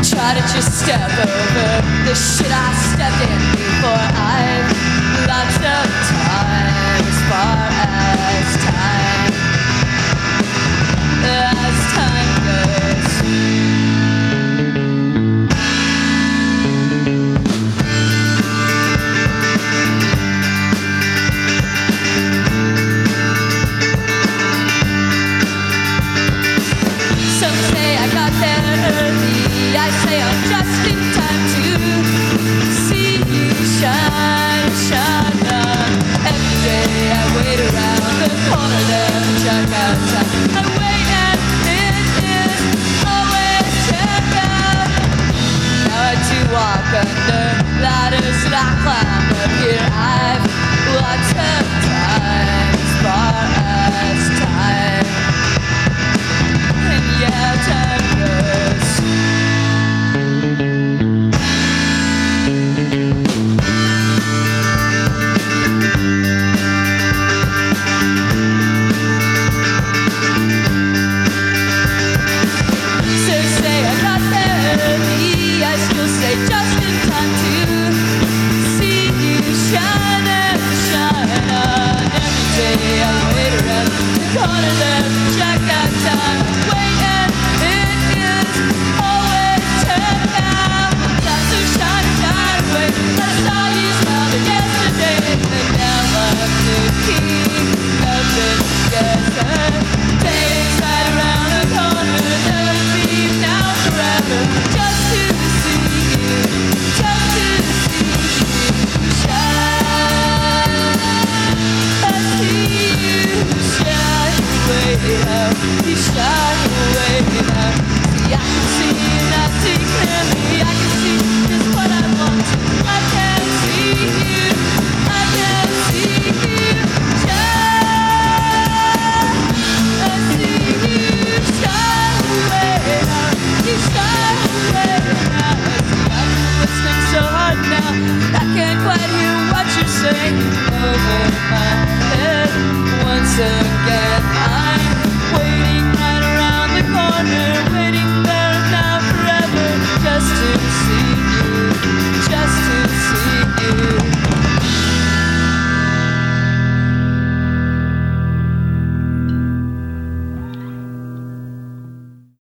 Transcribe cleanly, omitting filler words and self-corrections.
Try to just step over the shit I stepped in before. I've lots of time as far as time goes. Some say I got there early, I say I'm just in time to see you shine, shine on. Every day I wait around the corner there to check out time. I wait and it is always check out. Now I do walk under ladders that I climb up here. I've lots of time as far as time. And yeah, time goes. So say I got there early, I still say just in time to see you shine and shine on. Every day I wait around the corner there to check out time. Wait and it is always turned out. That's so shine, shine away. I saw you smiling yesterday, and now I'm looking up and together. Days right around the corner, never leave now forever. Just to see you, just to see you shine. I see you shine away now, you shine away now. See, I can see and I see clearly, I can see just what I want. I can see you, I can see you shine. I see you shine away now, you shine away now. See, I'm listening so hard now, I can't quite hear what you're saying over my head once again.